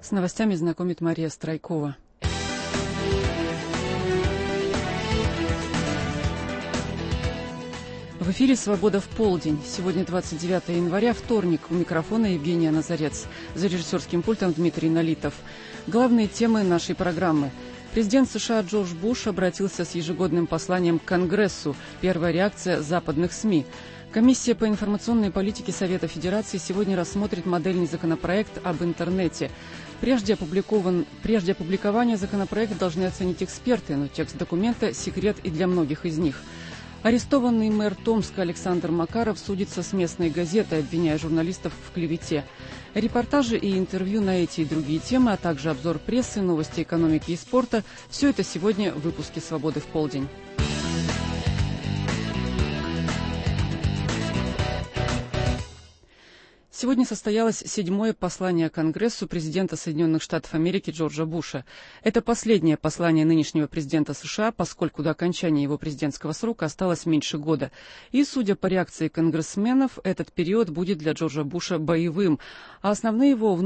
С новостями знакомит Мария Страйкова. В эфире «Свобода в полдень». Сегодня 29 января, вторник. У микрофона Евгения Назарец. За режиссерским пультом Дмитрий Налитов. Главные темы нашей программы. Президент США Джордж Буш обратился с ежегодным посланием к Конгрессу. Первая реакция западных СМИ. Комиссия по информационной политике Совета Федерации сегодня рассмотрит модельный законопроект об интернете. Прежде опубликования законопроекта должны оценить эксперты, но текст документа – секрет и для многих из них. Арестованный мэр Томска Александр Макаров судится с местной газетой, обвиняя журналистов в клевете. Репортажи и интервью на эти и другие темы, а также обзор прессы, новости экономики и спорта – все это сегодня в выпуске «Свободы в полдень». Сегодня состоялось 7-е послание Конгрессу президента Соединенных Штатов Америки Джорджа Буша. Это последнее послание нынешнего президента США, поскольку до окончания его президентского срока осталось меньше года. И, судя по реакции конгрессменов, этот период будет для Джорджа Буша боевым, а основные его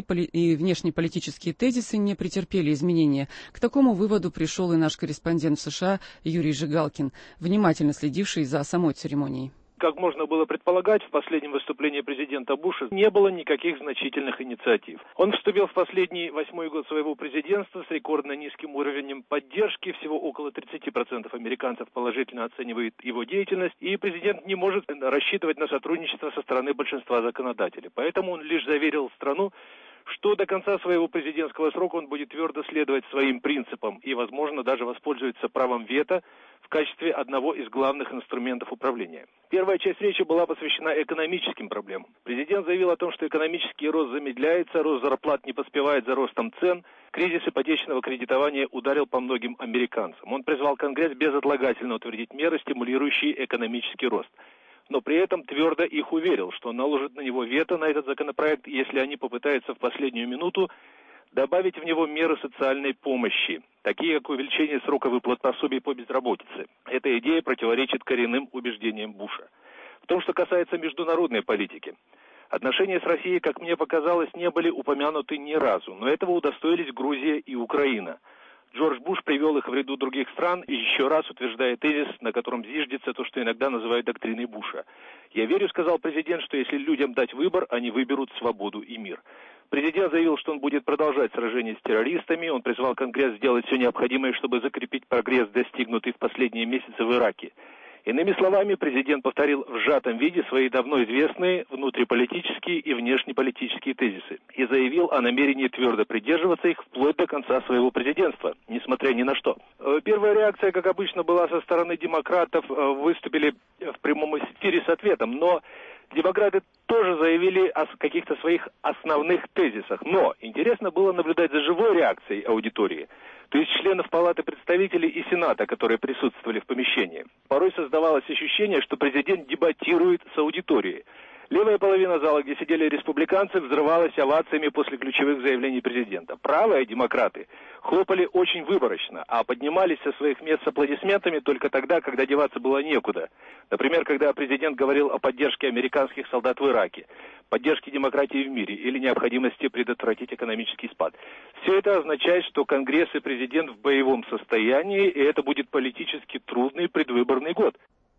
и внешнеполитические тезисы не претерпели изменения. К такому выводу пришел и наш корреспондент в США Юрий Жигалкин, внимательно следивший за самой церемонией. Как можно было предполагать, в последнем выступлении президента Буша не было никаких значительных инициатив. Он вступил в последний 8-й год своего президентства с рекордно низким уровнем поддержки. Всего около 30% американцев положительно оценивает его деятельность, и президент не может рассчитывать на сотрудничество со стороны большинства законодателей. Поэтому он лишь заверил страну, что до конца своего президентского срока он будет твердо следовать своим принципам и, возможно, даже воспользуется правом вето в качестве одного из главных инструментов управления. Первая часть речи была посвящена экономическим проблемам. Президент заявил о том, что экономический рост замедляется, рост зарплат не поспевает за ростом цен, кризис ипотечного кредитования ударил по многим американцам. Он призвал Конгресс безотлагательно утвердить меры, стимулирующие экономический рост. Но при этом твердо их уверил, что наложит на него вето на этот законопроект, если они попытаются в последнюю минуту добавить в него меры социальной помощи, такие как увеличение срока выплат пособий по безработице. Эта идея противоречит коренным убеждениям Буша. В том, что касается международной политики. Отношения с Россией, как мне показалось, не были упомянуты ни разу, но этого удостоились Грузия и Украина. Джордж Буш привел их в ряду других стран и еще раз утверждая тезис, на котором зиждется то, что иногда называют доктриной Буша. «Я верю, — сказал президент, — что если людям дать выбор, они выберут свободу и мир». Президент заявил, что он будет продолжать сражение с террористами. Он призвал Конгресс сделать все необходимое, чтобы закрепить прогресс, достигнутый в последние месяцы в Ираке. Иными словами, президент повторил в сжатом виде свои давно известные внутриполитические и внешнеполитические тезисы и заявил о намерении твердо придерживаться их вплоть до конца своего президентства, несмотря ни на что. Первая реакция, как обычно, была со стороны демократов, выступили в прямом эфире с ответом, но демократы тоже заявили о каких-то своих основных тезисах. Но интересно было наблюдать за живой реакцией аудитории, то есть членов Палаты представителей и Сената, которые присутствовали в помещении. Порой создавалось ощущение, что президент дебатирует с аудиторией. Левая половина зала, где сидели республиканцы, взрывалась овациями после ключевых заявлений президента. Правые демократы хлопали очень выборочно, а поднимались со своих мест с аплодисментами только тогда, когда деваться было некуда. Например, когда президент говорил о поддержке американских солдат в Ираке, поддержке демократии в мире или необходимости предотвратить экономический спад. Все это означает, что Конгресс и президент в боевом состоянии, и это будет политически трудный предвыборный год.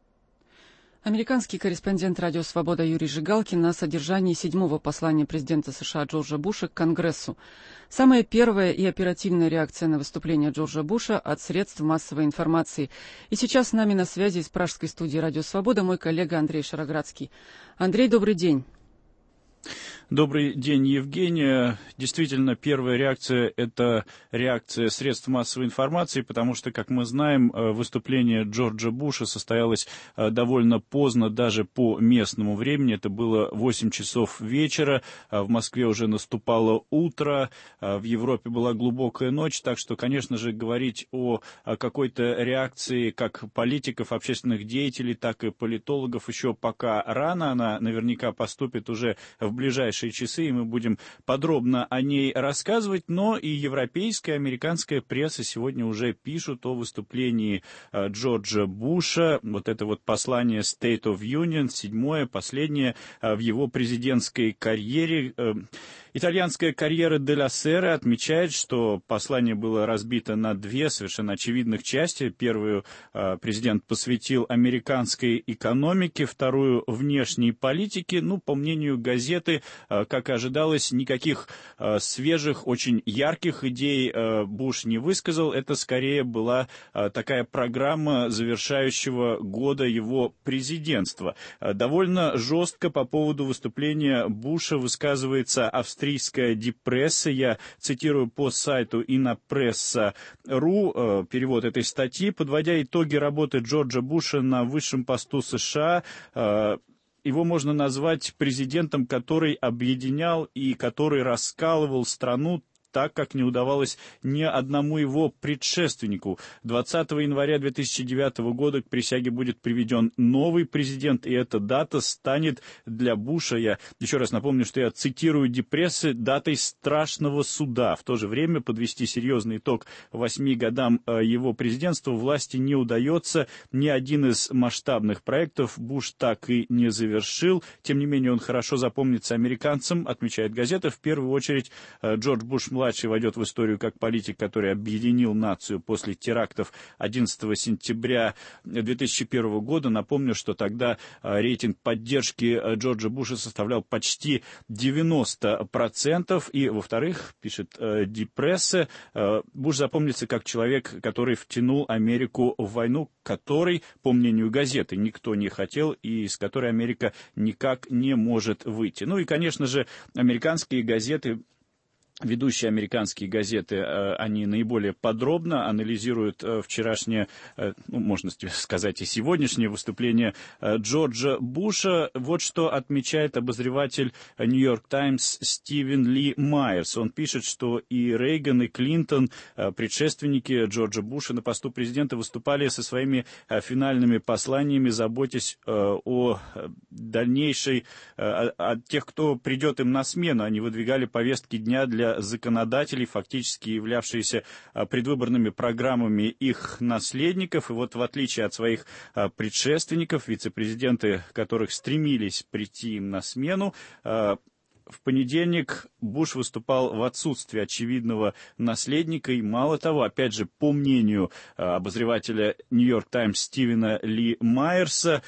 Американский корреспондент «Радио Свобода» Юрий Жигалкин на содержании 7-го послания президента США Джорджа Буша к Конгрессу. Самая первая и оперативная реакция на выступление Джорджа Буша от средств массовой информации. И сейчас с нами на связи из пражской студии «Радио Свобода» мой коллега Андрей Шароградский. Андрей, добрый день. Добрый день, Евгения. Действительно, первая реакция – это реакция средств массовой информации, потому что, как мы знаем, выступление Джорджа Буша состоялось довольно поздно, даже по местному времени. Это было 8 часов вечера, в Москве уже наступало утро, в Европе была глубокая ночь, так что, конечно же, говорить о какой-то реакции как политиков, общественных деятелей, так и политологов еще пока рано. Она наверняка поступит уже в ближайшее ближайшие часы, и мы будем подробно о ней рассказывать. Но и европейская, американская пресса сегодня уже пишут о выступлении Джорджа Буша. Вот это вот послание State of Union, 7-е, последнее в его президентской карьере. Итальянская карьера де ла Сера отмечает, что послание было разбито на две совершенно очевидных части. Первую президент посвятил американской экономике, вторую — внешней политике. Ну, по мнению газеты, как и ожидалось, никаких свежих, очень ярких идей Буш не высказал. Это скорее была такая программа завершающего года его президентства. Довольно жестко по поводу выступления Буша высказывается австрийская дипресса. Я цитирую по сайту Innopressa.ru перевод этой статьи. Подводя итоги работы Джорджа Буша на высшем посту США, его можно назвать президентом, который объединял и который раскалывал страну так, как не удавалось ни одному его предшественнику. 20 января 2009 года к присяге будет приведен новый президент, и эта дата станет для Буша, я еще раз напомню, что я цитирую Дипрессы, датой страшного суда. В то же время подвести серьезный итог 8 годам его президентства власти не удается. Ни один из масштабных проектов Буш так и не завершил. Тем не менее, он хорошо запомнится американцам, отмечает газета. В первую очередь, Джордж Буш-младший войдет в историю как политик, который объединил нацию после терактов 11 сентября 2001 года. Напомню, что тогда рейтинг поддержки Джорджа Буша составлял почти 90%. И, во-вторых, пишет Дипресса, Буш запомнится как человек, который втянул Америку в войну, которой, по мнению газеты, никто не хотел и из которой Америка никак не может выйти. Ну и, конечно же, американские газеты, ведущие американские газеты, они наиболее подробно анализируют вчерашнее, можно сказать, и сегодняшнее выступление Джорджа Буша. Вот что отмечает обозреватель «Нью-Йорк Таймс» Стивен Ли Майерс. Он пишет, что и Рейган, и Клинтон, предшественники Джорджа Буша на посту президента, выступали со своими финальными посланиями, заботясь о дальнейшей, о тех, кто придет им на смену. Они выдвигали повестки дня для законодателей, фактически являвшиеся предвыборными программами их наследников. И вот в отличие от своих предшественников, вице-президенты которых стремились прийти им на смену, в понедельник Буш выступал в отсутствие очевидного наследника. И мало того, опять же, по мнению обозревателя «Нью-Йорк Таймс» Стивена Ли Майерса,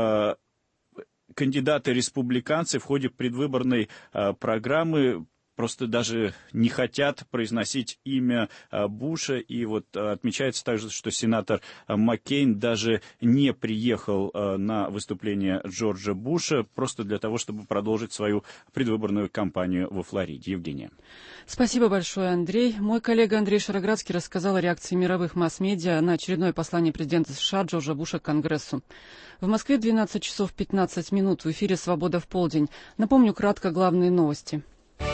кандидаты-республиканцы в ходе предвыборной программы просто даже не хотят произносить имя Буша. И вот отмечается также, что сенатор Маккейн даже не приехал на выступление Джорджа Буша просто для того, чтобы продолжить свою предвыборную кампанию во Флориде. Евгения. Спасибо большое, Андрей. Мой коллега Андрей Шароградский рассказал о реакции мировых масс-медиа на очередное послание президента США Джорджа Буша к Конгрессу. В Москве 12 часов 15 минут. В эфире «Свобода в полдень». Напомню кратко главные новости.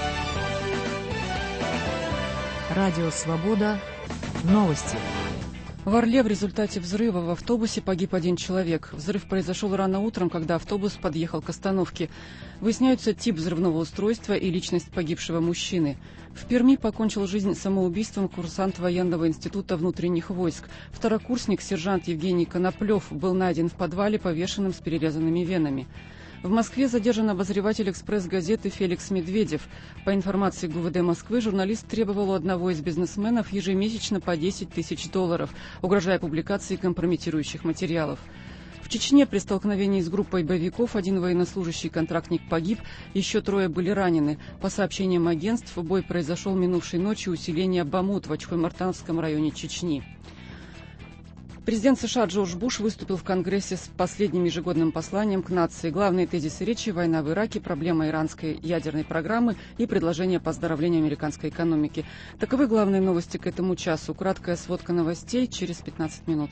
Радио «Свобода». Новости. В Орле в результате взрыва в автобусе погиб один человек. Взрыв произошел рано утром, когда автобус подъехал к остановке. Выясняются тип взрывного устройства и личность погибшего мужчины. В Перми покончил жизнь самоубийством курсант военного института внутренних войск. Второкурсник сержант Евгений Коноплев был найден в подвале, повешенным с перерезанными венами. В Москве задержан обозреватель «Экспресс-газеты» Феликс Медведев. По информации ГУВД Москвы, журналист требовал у одного из бизнесменов ежемесячно по $10 тысяч, угрожая публикацией компрометирующих материалов. В Чечне при столкновении с группой боевиков один военнослужащий контрактник погиб, еще 3 были ранены. По сообщениям агентств, бой произошел минувшей ночью у селения Бамут в Ачхой-Мартановском районе Чечни. Президент США Джордж Буш выступил в Конгрессе с последним ежегодным посланием к нации. Главные тезисы речи — война в Ираке, проблема иранской ядерной программы и предложение по оздоровлению американской экономики. Таковы главные новости к этому часу. Краткая сводка новостей через 15 минут.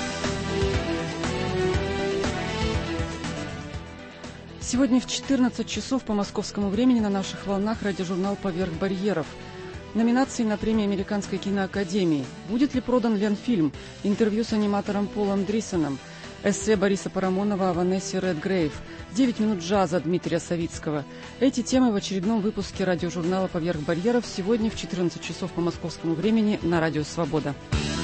Сегодня в 14 часов по московскому времени на наших волнах радиожурнал «Поверх барьеров». Номинации на премии Американской киноакадемии. Будет ли продан Ленфильм? Интервью с аниматором Полом Дрисоном. Эссе Бориса Парамонова о Ванессе Редгрейв. 9 минут джаза Дмитрия Савицкого. Эти темы в очередном выпуске радиожурнала «Поверх барьеров» сегодня в 14 часов по московскому времени на Радио Свобода.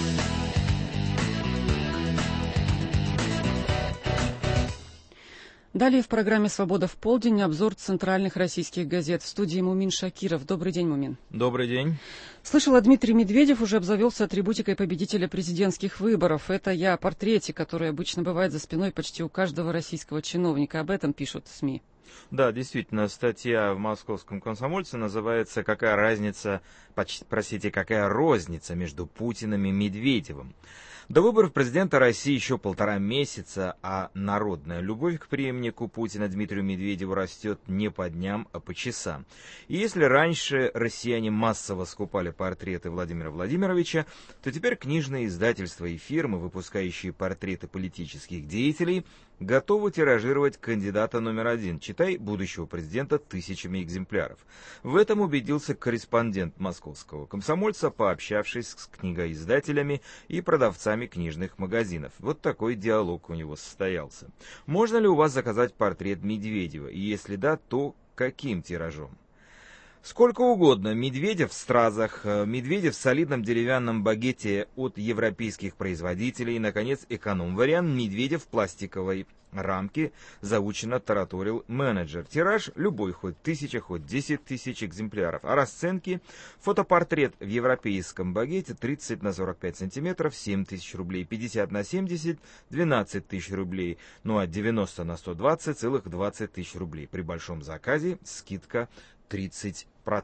Далее в программе «Свобода в полдень» обзор центральных российских газет. В студии Мумин Шакиров. Добрый день, Мумин. Добрый день. Слышала, Дмитрий Медведев уже обзавелся атрибутикой победителя президентских выборов. Это я о портрете, который обычно бывает за спиной почти у каждого российского чиновника. Об этом пишут СМИ. Да, действительно, статья в «Московском комсомольце» называется «Какая разница, какая розница между Путиным и Медведевым?». До выборов президента России еще 1,5 месяца, а народная любовь к преемнику Путина Дмитрию Медведеву растет не по дням, а по часам. И если раньше россияне массово скупали портреты Владимира Владимировича, то теперь книжные издательства и фирмы, выпускающие портреты политических деятелей, готовы тиражировать кандидата номер 1, читай, будущего президента, тысячами экземпляров. В этом убедился корреспондент «Московского комсомольца», пообщавшись с книгоиздателями и продавцами книжных магазинов. Вот такой диалог у него состоялся. Можно ли у вас заказать портрет Медведева? И если да, то каким тиражом? Сколько угодно. Медведев в стразах, Медведев в солидном деревянном багете от европейских производителей и, наконец, эконом-вариант Медведев в пластиковой рамке, заучено тараторил менеджер. Тираж любой, хоть 1000, хоть 10 тысяч экземпляров. А расценки: фотопортрет в европейском багете 30 на 45 сантиметров 7 тысяч рублей, 50 на 70 12 тысяч рублей, ну а 90 на 120 целых 20 тысяч рублей. При большом заказе скидка 30%.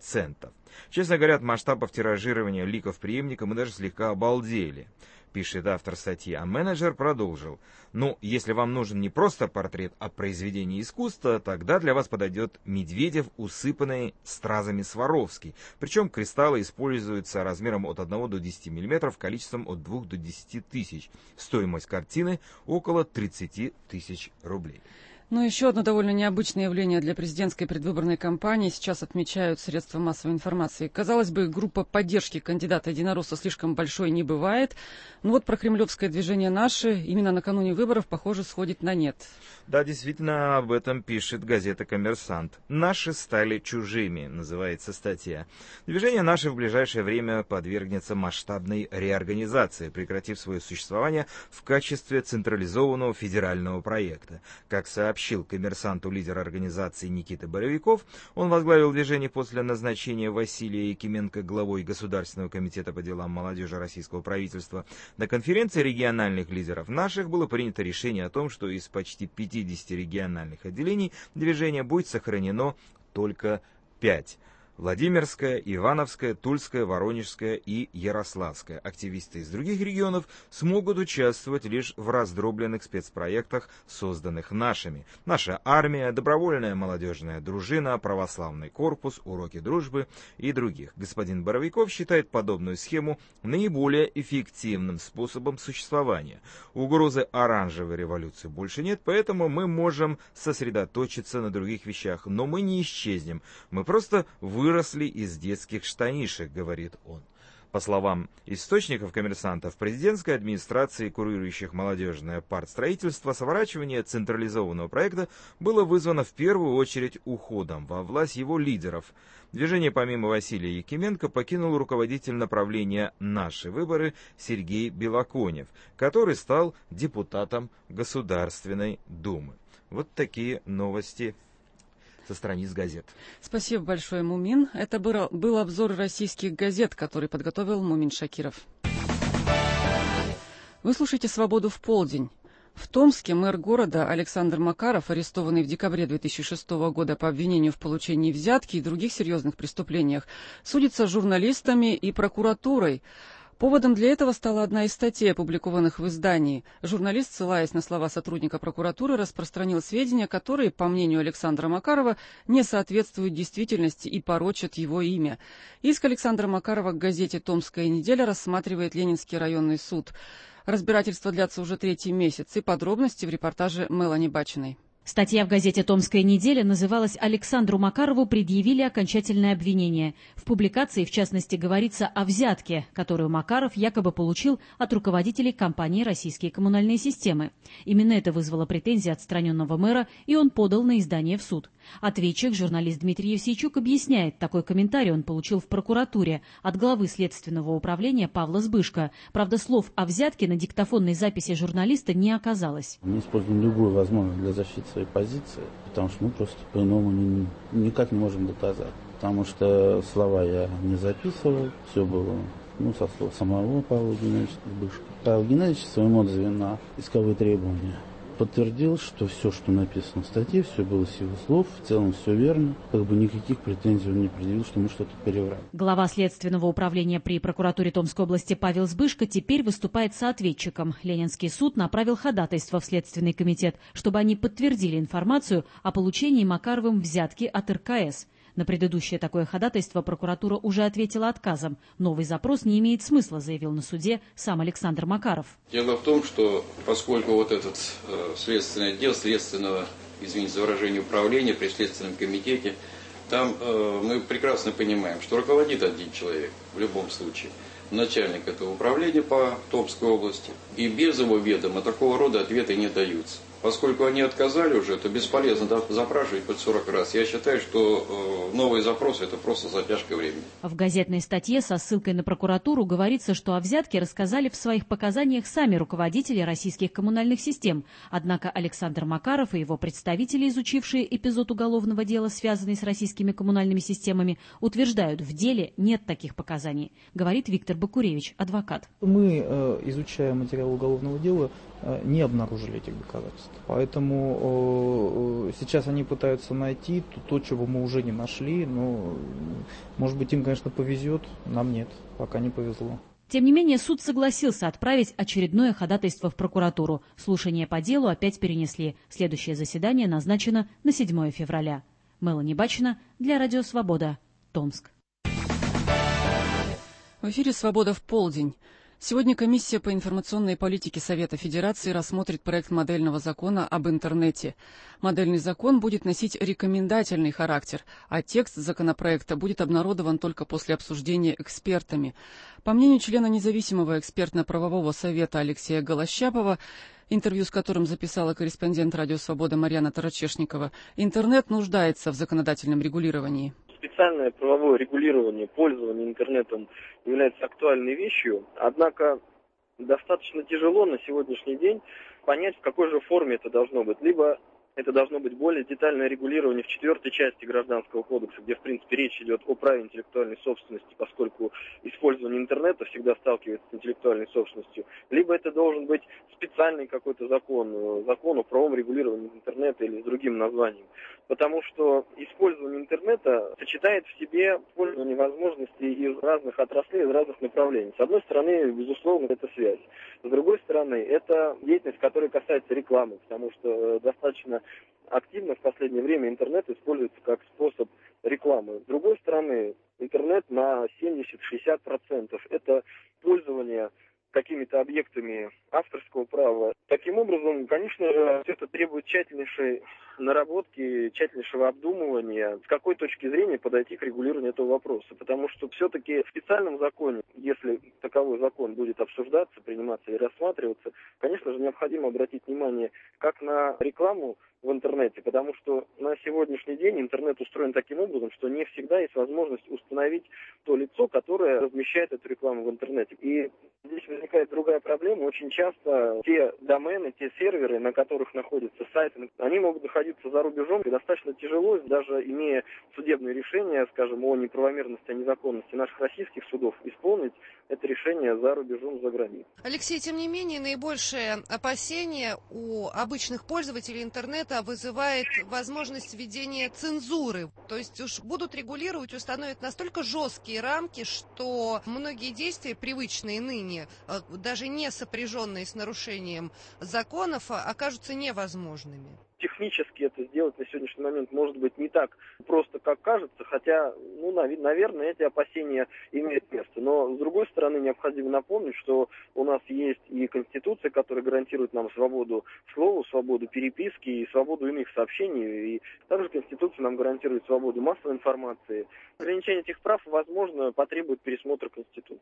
Честно говоря, от масштабов тиражирования ликов преемника мы даже слегка обалдели, пишет автор статьи. А менеджер продолжил: ну, если вам нужен не просто портрет, а произведение искусства, тогда для вас подойдет Медведев, усыпанный стразами Сваровский. Причем кристаллы используются размером от 1 до 10 мм, количеством от 2 до 10 тысяч. Стоимость картины около 30 тысяч рублей. Но еще одно довольно необычное явление для президентской предвыборной кампании сейчас отмечают средства массовой информации. Казалось бы, группа поддержки кандидата единоросса слишком большой не бывает. Но вот прокремлевское движение «Наши» именно накануне выборов, похоже, сходит на нет. Да, действительно, об этом пишет газета «Коммерсант». «Наши стали чужими», называется статья. Движение «Наши» в ближайшее время подвергнется масштабной реорганизации, прекратив свое существование в качестве централизованного федерального проекта. Как сообщил «Коммерсанту» лидер организации Никита Боровиков, он возглавил движение после назначения Василия Якименко главой Государственного комитета по делам молодежи российского правительства. На конференции региональных лидеров «Наших» было принято решение о том, что из почти 50 региональных отделений движения будет сохранено только 5. Владимирская, Ивановская, Тульская, Воронежская и Ярославская. Активисты из других регионов смогут участвовать лишь в раздробленных спецпроектах, созданных нашими. Наша армия, добровольная молодежная дружина, православный корпус, уроки дружбы и других. Господин Боровиков считает подобную схему наиболее эффективным способом существования. Угрозы оранжевой революции больше нет, поэтому мы можем сосредоточиться на других вещах. Но мы не исчезнем. Мы просто выросли из детских штанишек, говорит он. По словам источников «Коммерсанта», в президентской администрации, курирующих молодежное партстроительство, сворачивание централизованного проекта было вызвано в первую очередь уходом во власть его лидеров. Движение помимо Василия Якименко покинул руководитель направления «Наши выборы» Сергей Белоконев, который стал депутатом Государственной Думы. Вот такие новости со страниц газет. Спасибо большое, Мумин. Это был обзор российских газет, который подготовил Мумин Шакиров. Вы слушаете «Свободу в полдень». В Томске мэр города Александр Макаров, арестованный в декабре 2006 года по обвинению в получении взятки и других серьезных преступлениях, судится с журналистами и прокуратурой. Поводом для этого стала одна из статей, опубликованных в издании. Журналист, ссылаясь на слова сотрудника прокуратуры, распространил сведения, которые, по мнению Александра Макарова, не соответствуют действительности и порочат его имя. Иск Александра Макарова к газете «Томская неделя» рассматривает Ленинский районный суд. Разбирательство длится уже 3-й месяц, и подробности в репортаже Мелани Бачиной. Статья в газете «Томская неделя» называлась «Александру Макарову предъявили окончательное обвинение». В публикации, в частности, говорится о взятке, которую Макаров якобы получил от руководителей компании «Российские коммунальные системы». Именно это вызвало претензии отстраненного мэра, и он подал на издание в суд. Ответчик, журналист Дмитрий Евсейчук, объясняет, такой комментарий он получил в прокуратуре от главы Следственного управления Павла Сбышко. Правда, слов о взятке на диктофонной записи журналиста не оказалось. Мы используем любую возможность для защиты своей позиции, потому что мы просто по-иному никак не можем доказать. Потому что слова я не записывал, все было со слов самого Павла Геннадьевича Сбышко. Павел Геннадьевич в своем отзыве на исковые требования подтвердил, что все, что написано в статье, все было с его слов, в целом все верно, никаких претензий он не предъявил, что мы что-то переврали. Глава Следственного управления при прокуратуре Томской области Павел Сбышко теперь выступает соответчиком. Ленинский суд направил ходатайство в Следственный комитет, чтобы они подтвердили информацию о получении Макаровым взятки от РКС. На предыдущее такое ходатайство прокуратура уже ответила отказом. Новый запрос не имеет смысла, заявил на суде сам Александр Макаров. Дело в том, что поскольку этот следственный отдел следственного, извините за выражение, управления при Следственном комитете, там мы прекрасно понимаем, что руководит один человек в любом случае, начальник этого управления по Томской области, и без его ведома такого рода ответы не даются. Поскольку они отказали уже, то бесполезно запрашивать под 40 раз. Я считаю, что новые запросы – это просто затяжка времени. В газетной статье со ссылкой на прокуратуру говорится, что о взятке рассказали в своих показаниях сами руководители российских коммунальных систем. Однако Александр Макаров и его представители, изучившие эпизод уголовного дела, связанный с российскими коммунальными системами, утверждают, в деле нет таких показаний, говорит Виктор Бакуревич, адвокат. Мы, изучая материал уголовного дела, не обнаружили этих доказательств. Поэтому сейчас они пытаются найти то, чего мы уже не нашли. Но, может быть, им, конечно, повезет, нам нет, пока не повезло. Тем не менее, суд согласился отправить очередное ходатайство в прокуратуру. Слушание по делу опять перенесли. Следующее заседание назначено на 7 февраля. Мелани Бачина для Радио Свобода, Томск. В эфире «Свобода в полдень». Сегодня комиссия по информационной политике Совета Федерации рассмотрит проект модельного закона об интернете. Модельный закон будет носить рекомендательный характер, а текст законопроекта будет обнародован только после обсуждения экспертами. По мнению члена независимого экспертно-правового совета Алексея Голощапова, интервью с которым записала корреспондент «Радио Свобода» Марьяна Тарачешникова, интернет нуждается в законодательном регулировании. Специальное правовое регулирование пользования интернетом является актуальной вещью, однако достаточно тяжело на сегодняшний день понять, в какой же форме это должно быть. Либо это должно быть более детальное регулирование в 4 части Гражданского кодекса, где, в принципе, речь идет о праве интеллектуальной собственности, поскольку использование интернета всегда сталкивается с интеллектуальной собственностью. Либо это должен быть специальный какой-то закон о правовом регулировании интернета или с другим названием. Потому что использование интернета сочетает в себе использование возможностей из разных отраслей, из разных направлений. С одной стороны, безусловно, это связь. С другой стороны, это деятельность, которая касается рекламы, потому что достаточно активно в последнее время интернет используется как способ рекламы. С другой стороны, интернет на 70-60% это пользование какими-то объектами авторского права. Таким образом, конечно же, это требует тщательнейшей наработки, тщательнейшего обдумывания, с какой точки зрения подойти к регулированию этого вопроса. Потому что все-таки в специальном законе, если таковой закон будет обсуждаться, приниматься и рассматриваться, конечно же, необходимо обратить внимание как на рекламу в интернете, потому что на сегодняшний день интернет устроен таким образом, что не всегда есть возможность установить то лицо, которое размещает эту рекламу в интернете. И здесь возникает другая проблема. Очень часто те домены, те серверы, на которых находятся сайты, они могут находиться за рубежом, и достаточно тяжело, даже имея судебные решения, скажем, о неправомерности, о незаконности наших российских судов, исполнить это решение за рубежом, за границей. Алексей, тем не менее, наибольшее опасение у обычных пользователей интернета вызывает возможность введения цензуры. То есть уж будут регулировать, установят настолько жесткие рамки, что многие действия, привычные ныне, даже не сопряженные с нарушением законов, окажутся невозможными. технически это сделать на сегодняшний момент может быть не так просто, как кажется, хотя, наверное, эти опасения имеют место. Но, с другой стороны, необходимо напомнить, что у нас есть и Конституция, которая гарантирует нам свободу слова, свободу переписки и свободу иных сообщений. И также Конституция нам гарантирует свободу массовой информации. Ограничение этих прав, возможно, потребует пересмотра Конституции.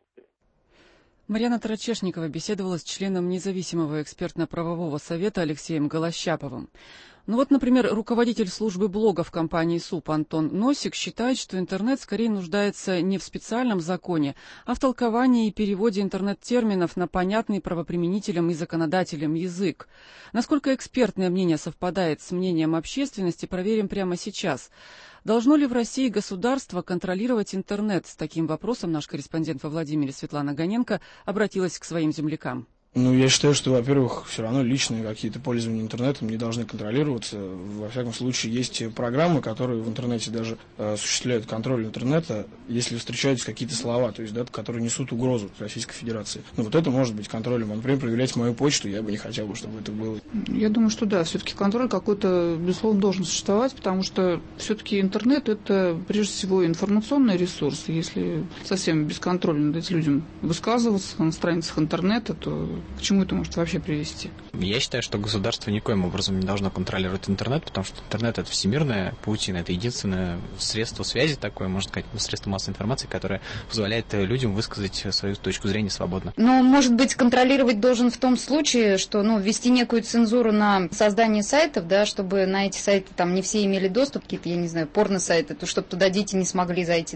Марьяна Тарачешникова беседовала с членом независимого экспертно-правового совета Алексеем Голощаповым. Например, руководитель службы блогов компании СУП Антон Носик считает, что интернет скорее нуждается не в специальном законе, а в толковании и переводе интернет-терминов на понятный правоприменителям и законодателям язык. Насколько экспертное мнение совпадает с мнением общественности, проверим прямо сейчас. Должно ли в России государство контролировать интернет? С таким вопросом наш корреспондент во Владимире Светлана Гоненко обратилась к своим землякам. Я считаю, что, во-первых, все равно личные какие-то пользования интернетом не должны контролироваться. Во всяком случае, есть программы, которые в интернете даже осуществляют контроль интернета, если встречаются какие-то слова, то есть, которые несут угрозу Российской Федерации. Это может быть контролем. Например, проверять мою почту я бы не хотел, чтобы это было. Я думаю, что да, все-таки контроль какой-то, безусловно, должен существовать, потому что все-таки интернет – это, прежде всего, информационный ресурс. Если совсем бесконтрольно дать людям высказываться на страницах интернета, то к чему это может вообще привести? Я считаю, что государство никоим образом не должно контролировать интернет, потому что интернет – это всемирная паутина, это единственное средство связи такое, можно сказать, средство массовой информации, которое позволяет людям высказать свою точку зрения свободно. Может быть, контролировать должен в том случае, что, ввести некую цензуру на создание сайтов, чтобы на эти сайты не все имели доступ, какие-то, я не знаю, порно-сайты, чтобы туда дети не смогли зайти,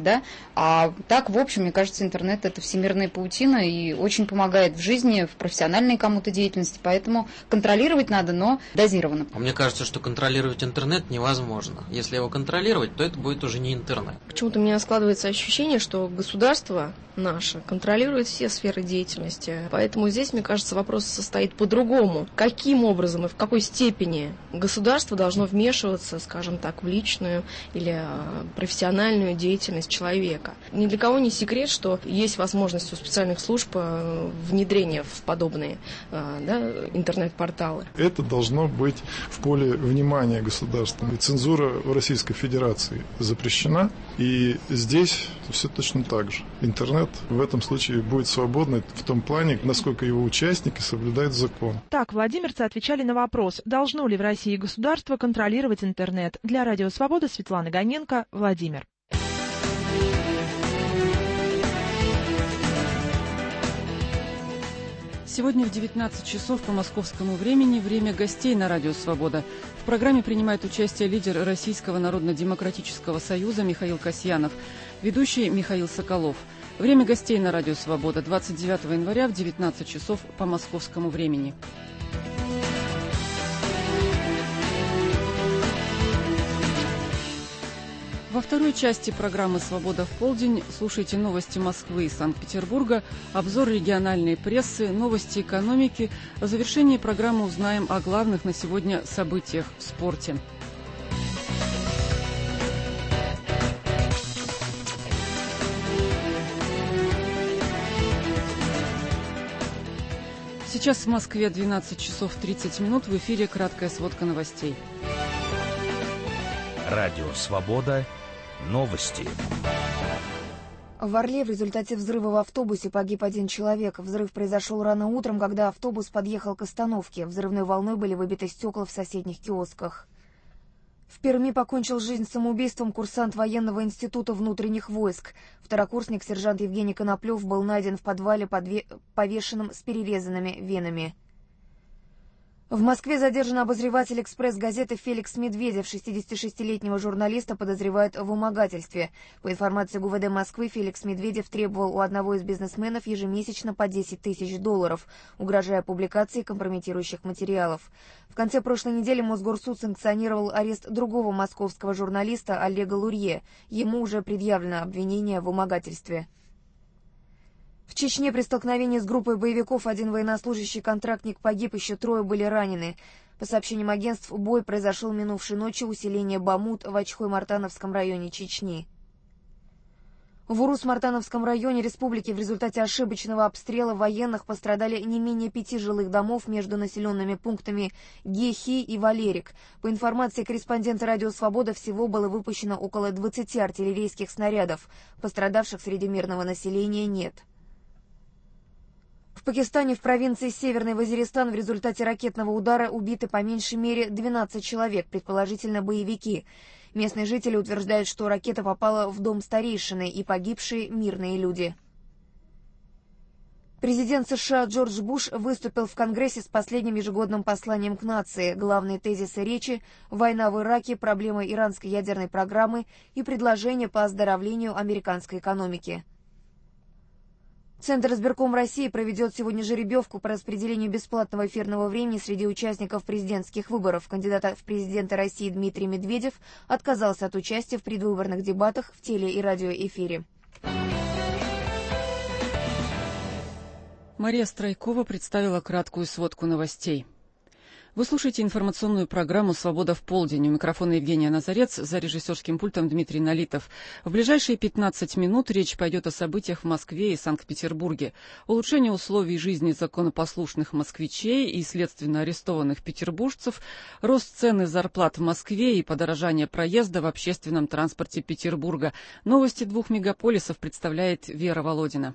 А так, в общем, мне кажется, интернет – это всемирная паутина и очень помогает в жизни, в профессиональной кому-то деятельности, поэтому контролировать надо, но дозированно. Мне кажется, что контролировать интернет невозможно. Если его контролировать, то это будет уже не интернет. Почему-то у меня складывается ощущение, что государство наше контролирует все сферы деятельности. Поэтому здесь, мне кажется, вопрос состоит по-другому. Каким образом и в какой степени государство должно вмешиваться, скажем так, в личную или профессиональную деятельность человека. Ни для кого не секрет, что есть возможность у специальных служб внедрения в подобные интернет-порталы. Это должно быть в поле внимания государства. И цензура в Российской Федерации запрещена, и здесь все точно так же. Интернет в этом случае будет свободный в том плане, насколько его участники соблюдают закон. Так владимирцы отвечали на вопрос, должно ли в России государство контролировать интернет. Для Радио Свобода Светлана Гоненко, Владимир. Сегодня в 19 часов по московскому времени время гостей на Радио Свобода. В программе принимает участие лидер Российского народно-демократического союза Михаил Касьянов, ведущий Михаил Соколов. Время гостей на Радио Свобода 29 января в 19 часов по московскому времени. Во второй части программы «Свобода в полдень» слушайте новости Москвы и Санкт-Петербурга, обзор региональной прессы, новости экономики. В завершении программы узнаем о главных на сегодня событиях в спорте. Сейчас в Москве 12 часов 30 минут. В эфире краткая сводка новостей. Радио «Свобода». Новости. В Орле в результате взрыва в автобусе погиб один человек. Взрыв произошел рано утром, когда автобус подъехал к остановке. Взрывной волной были выбиты стекла в соседних киосках. В Перми покончил жизнь самоубийством курсант военного института внутренних войск. Второкурсник сержант Евгений Коноплев был найден в подвале повешенным с перерезанными венами. В Москве задержан обозреватель «Экспресс-газеты» Феликс Медведев. 66-летнего журналиста подозревают в вымогательстве. По информации ГУВД Москвы, Феликс Медведев требовал у одного из бизнесменов ежемесячно по $10 тысяч, угрожая публикацией компрометирующих материалов. В конце прошлой недели Мосгорсуд санкционировал арест другого московского журналиста Олега Лурье. Ему уже предъявлено обвинение в вымогательстве. В Чечне при столкновении с группой боевиков один военнослужащий контрактник погиб, еще 3 были ранены. По сообщениям агентств, бой произошел минувшей ночью у селения Бамут в Ачхой-Мартановском районе Чечни. В Урус-Мартановском районе республики в результате ошибочного обстрела военных пострадали не менее 5 жилых домов между населенными пунктами Гехи и Валерик. По информации корреспондента «Радио Свобода», всего было выпущено около 20 артиллерийских снарядов. Пострадавших среди мирного населения нет. В Пакистане в провинции Северный Вазиристан в результате ракетного удара убиты по меньшей мере 12 человек, предположительно боевики. Местные жители утверждают, что ракета попала в дом старейшины и погибшие мирные люди. Президент США Джордж Буш выступил в Конгрессе с последним ежегодным посланием к нации. Главные тезисы речи – война в Ираке, проблемы иранской ядерной программы и предложения по оздоровлению американской экономики. Центр избирком России проведет сегодня жеребьевку по распределению бесплатного эфирного времени среди участников президентских выборов. Кандидат в президенты России Дмитрий Медведев отказался от участия в предвыборных дебатах в теле- и радиоэфире. Мария Страйкова представила краткую сводку новостей. Вы слушаете информационную программу «Свобода в полдень». У микрофона Евгения Назарец, за режиссерским пультом Дмитрий Налитов. В ближайшие 15 минут речь пойдет о событиях в Москве и Санкт-Петербурге. Улучшение условий жизни законопослушных москвичей и следственно арестованных петербуржцев, рост цен и зарплат в Москве и подорожание проезда в общественном транспорте Петербурга. Новости двух мегаполисов представляет Вера Володина.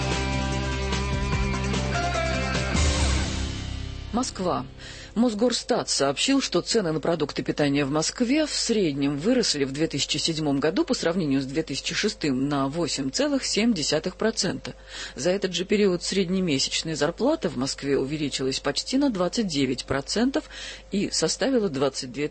Москва. Мосгорстат сообщил, что цены на продукты питания в Москве в среднем выросли в 2007 году по сравнению с 2006 на 8,7%. За этот же период среднемесячная зарплата в Москве увеличилась почти на 29% и составила 22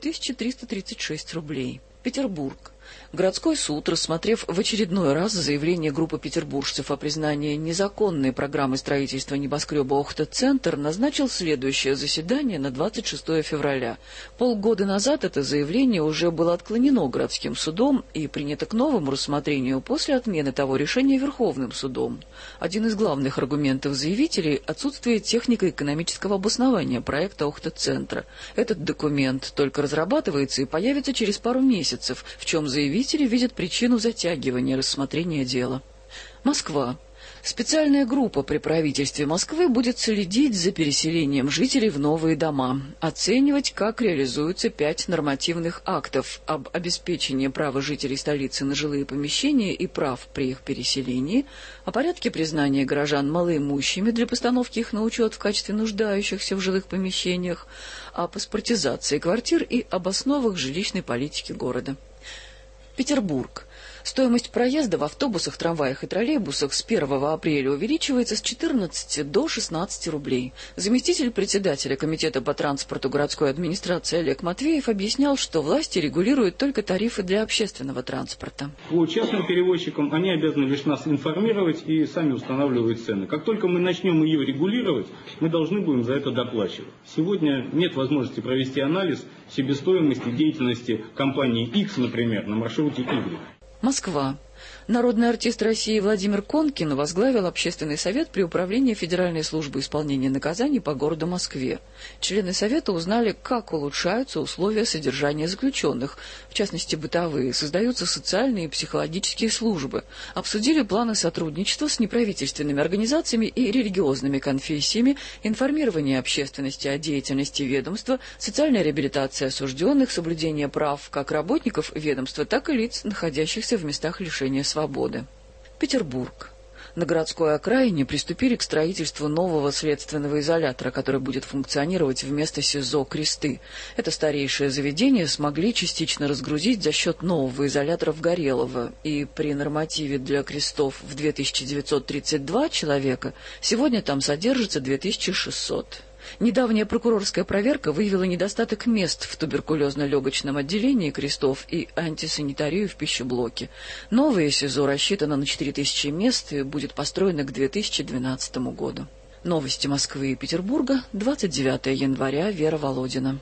336 рублей. Петербург. Городской суд, рассмотрев в очередной раз заявление группы петербуржцев о признании незаконной программы строительства небоскреба «Охта-центр», назначил следующее заседание на 26 февраля. Полгода назад это заявление уже было отклонено городским судом и принято к новому рассмотрению после отмены того решения Верховным судом. Один из главных аргументов заявителей – отсутствие технико-экономического обоснования проекта «Охта-центра». Этот документ только разрабатывается и появится через пару месяцев, в чем заявители видят причину затягивания рассмотрения дела. Москва. Специальная группа при правительстве Москвы будет следить за переселением жителей в новые дома, оценивать, как реализуются 5 нормативных актов об обеспечении права жителей столицы на жилые помещения и прав при их переселении, о порядке признания горожан малоимущими для постановки их на учет в качестве нуждающихся в жилых помещениях, о паспортизации квартир и об основах жилищной политики города. Петербург. Стоимость проезда в автобусах, трамваях и троллейбусах с 1 апреля увеличивается с 14 до 16 рублей. Заместитель председателя Комитета по транспорту городской администрации Олег Матвеев объяснял, что власти регулируют только тарифы для общественного транспорта. По частным перевозчикам они обязаны лишь нас информировать и сами устанавливают цены. Как только мы начнем ее регулировать, мы должны будем за это доплачивать. Сегодня нет возможности провести анализ себестоимости деятельности компании X, например, на маршруте Y. Москва. Народный артист России Владимир Конкин возглавил Общественный совет при управлении Федеральной службы исполнения наказаний по городу Москве. Члены совета узнали, как улучшаются условия содержания заключенных, в частности бытовые, создаются социальные и психологические службы, обсудили планы сотрудничества с неправительственными организациями и религиозными конфессиями, информирование общественности о деятельности ведомства, социальная реабилитация осужденных, соблюдение прав как работников ведомства, так и лиц, находящихся в местах лишения свободы. Петербург. На городской окраине приступили к строительству нового следственного изолятора, который будет функционировать вместо СИЗО «Кресты». Это старейшее заведение смогли частично разгрузить за счет нового изолятора в Горелово, и при нормативе для крестов в 2932 человека сегодня там содержится 2600. Недавняя прокурорская проверка выявила недостаток мест в туберкулезно-легочном отделении крестов и антисанитарию в пищеблоке. Новое СИЗО рассчитано на 4000 мест и будет построено к 2012 году. Новости Москвы и Петербурга, 29 января, Вера Володина.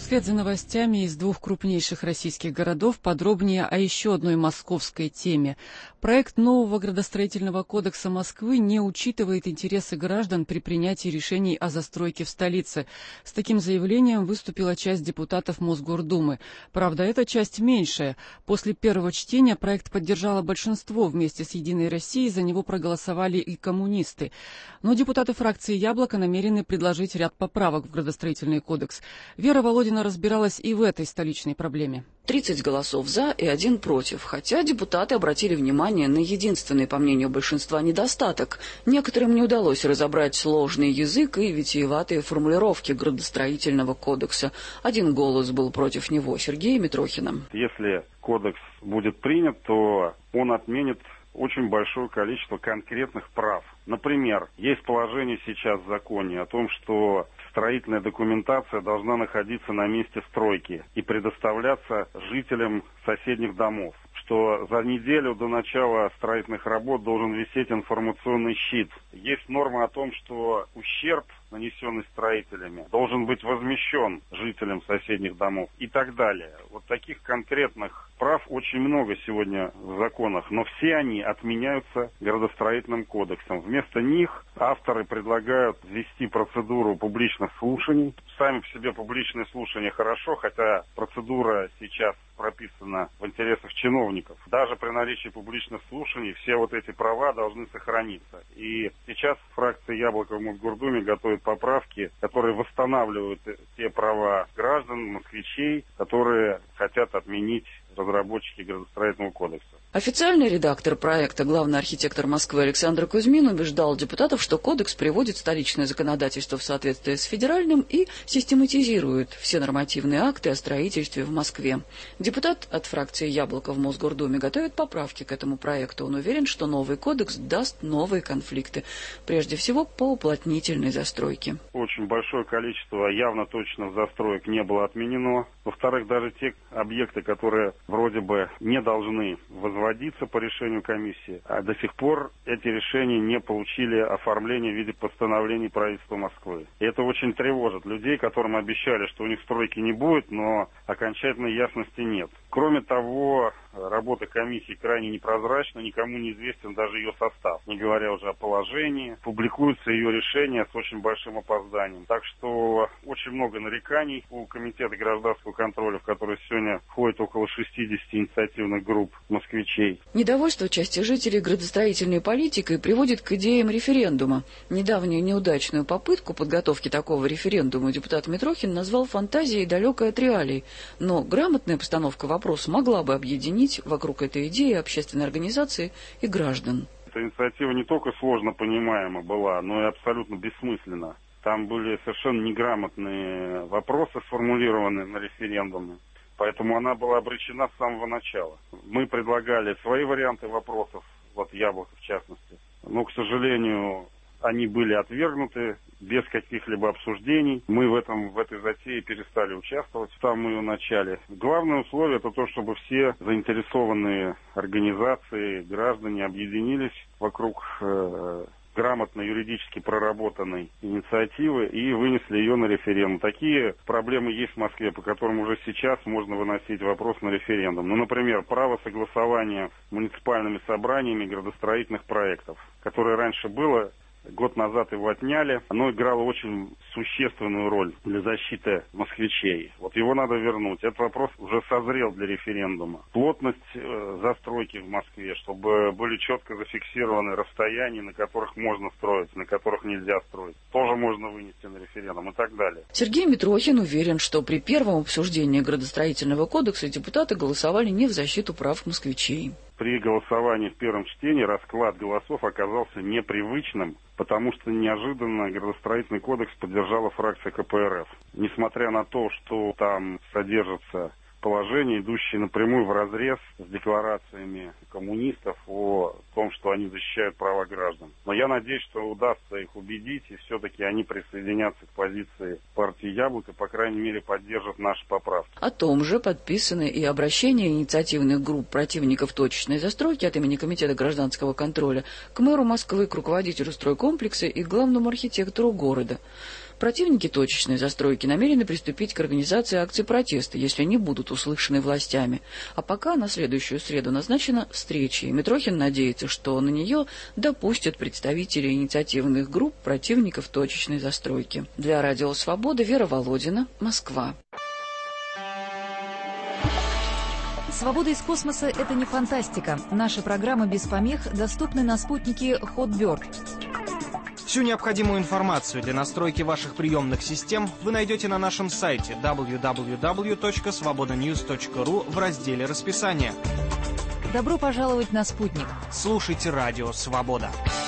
Вслед за новостями из двух крупнейших российских городов подробнее о еще одной московской теме. Проект нового градостроительного кодекса Москвы не учитывает интересы граждан при принятии решений о застройке в столице. С таким заявлением выступила часть депутатов Мосгордумы. Правда, эта часть меньшая. После первого чтения проект поддержало большинство. Вместе с «Единой Россией» за него проголосовали и коммунисты. Но депутаты фракции «Яблоко» намерены предложить ряд поправок в градостроительный кодекс. Вера Володина разбиралась и в этой столичной проблеме. 30 голосов «за» и 1 против, хотя депутаты обратили внимание на единственный, по мнению большинства, недостаток. Некоторым не удалось разобрать сложный язык и витиеватые формулировки градостроительного кодекса. 1 голос был против него, Сергея Митрохина. Если кодекс будет принят, то он отменит очень большое количество конкретных прав. Например, есть положение сейчас в законе о том, что строительная документация должна находиться на месте стройки и предоставляться жителям соседних домов, что за неделю до начала строительных работ должен висеть информационный щит. Есть норма о том, что ущерб, нанесенный строителями, должен быть возмещен жителям соседних домов и так далее. Вот таких конкретных прав очень много сегодня в законах, но все они отменяются градостроительным кодексом. Вместо них авторы предлагают ввести процедуру публичных слушаний. Сами по себе публичные слушания хорошо, хотя процедура сейчас прописана в интересах чиновников. Даже при наличии публичных слушаний все вот эти права должны сохраниться. И сейчас фракция «Яблоко» в Мосгордуме готовит поправки, которые восстанавливают те права граждан, москвичей, которые хотят отменить разработчики градостроительного кодекса. Официальный редактор проекта, главный архитектор Москвы Александр Кузьмин убеждал депутатов, что кодекс приводит столичное законодательство в соответствие с федеральным и систематизирует все нормативные акты о строительстве в Москве. Депутат от фракции «Яблоко» в Мосгордуме готовит поправки к этому проекту. Он уверен, что новый кодекс даст новые конфликты, прежде всего по уплотнительной застройке. Очень большое количество явно точных застроек не было отменено. Во-вторых, даже те объекты, которые вроде бы не должны возводиться по решению комиссии, а до сих пор эти решения не получили оформления в виде постановлений правительства Москвы. И это очень тревожит людей, которым обещали, что у них стройки не будет, но окончательной ясности нет. Кроме того, работа комиссии крайне непрозрачна, никому не известен даже ее состав, не говоря уже о положении. Публикуются ее решения с очень большим опозданием. Так что очень много нареканий у Комитета гражданского контроля, в который сегодня входит около 60 инициативных групп москвичей. Недовольство части жителей градостроительной политикой приводит к идеям референдума. Недавнюю неудачную попытку подготовки такого референдума депутат Митрохин назвал фантазией, далекой от реалий. Но грамотная постановка вопроса могла бы объединить вокруг этой идеи общественной организации и граждан. Эта инициатива не только сложно понимаема была, но и абсолютно бессмысленна. Там были совершенно неграмотные вопросы сформулированы на референдуме. Поэтому она была обречена с самого начала. Мы предлагали свои варианты вопросов, вот «Яблоко» в частности. Но, к сожалению, они были отвергнуты без каких-либо обсуждений. Мы в этой затее перестали участвовать в самом ее начале. Главное условие – это то, чтобы все заинтересованные организации, граждане объединились вокруг грамотно юридически проработанной инициативы и вынесли ее на референдум. Такие проблемы есть в Москве, по которым уже сейчас можно выносить вопрос на референдум. Ну, например, право согласования муниципальными собраниями градостроительных проектов, которое раньше было. Год назад его отняли. Оно играло очень существенную роль для защиты москвичей. Вот его надо вернуть. Этот вопрос уже созрел для референдума. Плотность застройки в Москве, чтобы были четко зафиксированы расстояния, на которых можно строить, на которых нельзя строить. Тоже можно вынести на референдум и так далее. Сергей Митрохин уверен, что при первом обсуждении градостроительного кодекса депутаты голосовали не в защиту прав москвичей. При голосовании в первом чтении расклад голосов оказался непривычным, потому что неожиданно градостроительный кодекс поддержала фракция КПРФ. Несмотря на то, что там содержатся положения, идущие напрямую вразрез с декларациями коммунистов о том, что они защищают права граждан. Но я надеюсь, что удастся их убедить, и все-таки они присоединятся к позиции партии «Яблоко», по крайней мере, поддержат наши поправки. О том же подписаны и обращения инициативных групп противников точечной застройки от имени Комитета гражданского контроля к мэру Москвы, к руководителю стройкомплекса и главному архитектору города. Противники точечной застройки намерены приступить к организации акций протеста, если они будут услышаны властями. А пока на следующую среду назначена встреча, и Митрохин надеется, что на нее допустят представителей инициативных групп противников точечной застройки. Для Радио Свобода Вера Володина, Москва. Свобода из космоса – это не фантастика. Наши программы без помех доступны на спутнике Hotbird. Всю необходимую информацию для настройки ваших приемных систем вы найдете на нашем сайте www.svobodanews.ru в разделе «Расписание». Добро пожаловать на спутник. Слушайте Радио Свобода.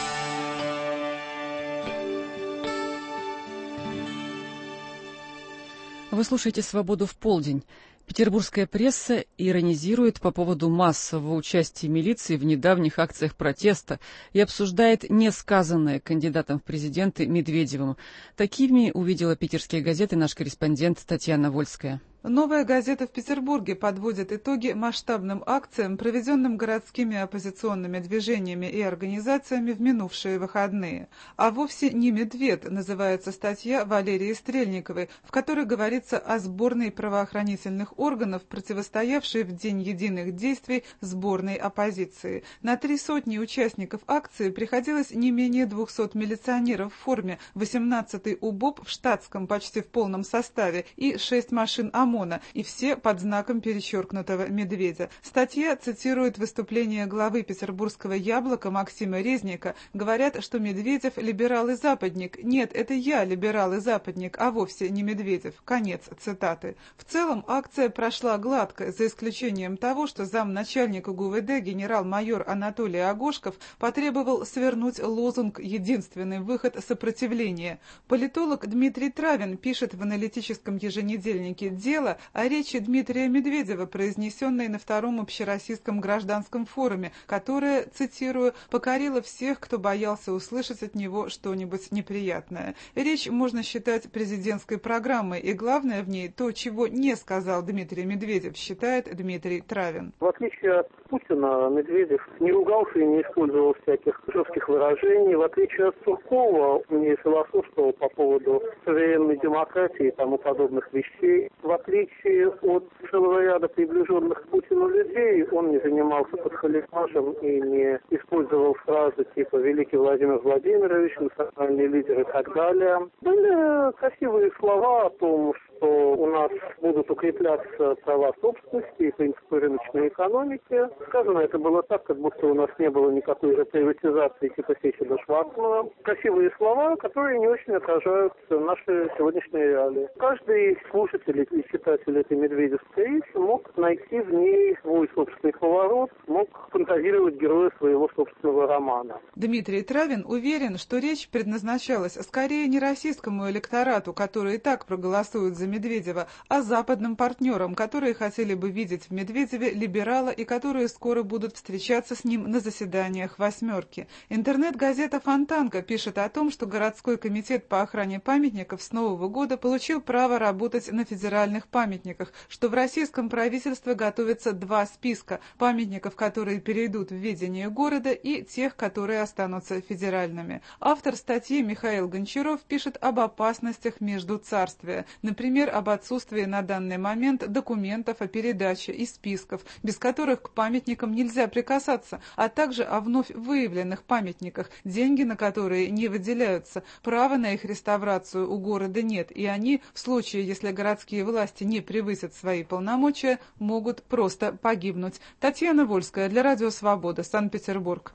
Вы слушаете «Свободу в полдень». Петербургская пресса иронизирует по поводу массового участия милиции в недавних акциях протеста и обсуждает несказанное кандидатом в президенты Медведевым. Такими увидела питерские газеты наш корреспондент Татьяна Вольская. «Новая газета» в Петербурге подводит итоги масштабным акциям, проведенным городскими оппозиционными движениями и организациями в минувшие выходные. А вовсе не «Медведь» называется статья Валерии Стрельниковой, в которой говорится о сборной правоохранительных органов, противостоявшей в день единых действий сборной оппозиции. На 300 участников акции приходилось не менее 200 милиционеров в форме, 18-й УБОП в штатском почти в полном составе и 6 машин ОМОНа, и все под знаком перечеркнутого медведя. Статья цитирует выступление главы петербургского «Яблока» Максима Резника. Говорят, что Медведев либерал и западник. Нет, это я либерал и западник, а вовсе не Медведев. Конец цитаты. В целом акция прошла гладко, за исключением того, что замначальника ГУВД генерал-майор Анатолий Агошков потребовал свернуть лозунг «Единственный выход – сопротивление». Политолог Дмитрий Травин пишет в аналитическом еженедельнике «Дело» о речи Дмитрия Медведева, произнесенной на Втором общероссийском гражданском форуме, которая, цитирую, «покорила всех, кто боялся услышать от него что-нибудь неприятное». Речь можно считать президентской программой, и главное в ней то, чего не сказал Дмитрий Медведев, считает Дмитрий Травин. В отличие от Путина, Медведев не ругался и не использовал всяких жестких выражений. В отличие от Суркова, не философствовал по поводу суверенной демократии и тому подобных вещей. В отличие от целого ряда приближенных к Путину людей, он не занимался подхалимажем и не использовал фразы типа «Великий Владимир Владимирович», «национальный лидер» и так далее. Были красивые слова о том, что у нас будут укрепляться права собственности и принципы рыночной экономики. Сказано это было так, как будто у нас не было никакой приватизации типа Сечина Шварцмана. Красивые слова, которые не очень отражают наши сегодняшние реалии. Каждый слушатель и читатель этой медведевской речи мог найти в ней свой собственный поворот, мог фантазировать героя своего собственного романа. Дмитрий Травин уверен, что речь предназначалась скорее не российскому электорату, который и так проголосует за Медведева, а западным партнерам, которые хотели бы видеть в Медведеве либерала и которые скоро будут встречаться с ним на заседаниях «Восьмерки». Интернет-газета «Фонтанка» пишет о том, что городской комитет по охране памятников с нового года получил право работать на федеральных памятниках, что в российском правительстве готовится 2 списка – памятников, которые перейдут в ведение города, и тех, которые останутся федеральными. Автор статьи Михаил Гончаров пишет об опасностях междуцарствия, например, об отсутствии на данный момент документов о передаче и списков, без которых к памятникам нельзя прикасаться, а также о вновь выявленных памятниках, деньги на которые не выделяются, права на их реставрацию у города нет, и они, в случае, если городские власти не превысят свои полномочия, могут просто погибнуть. Татьяна Вольская для Радио Свобода, Санкт-Петербург.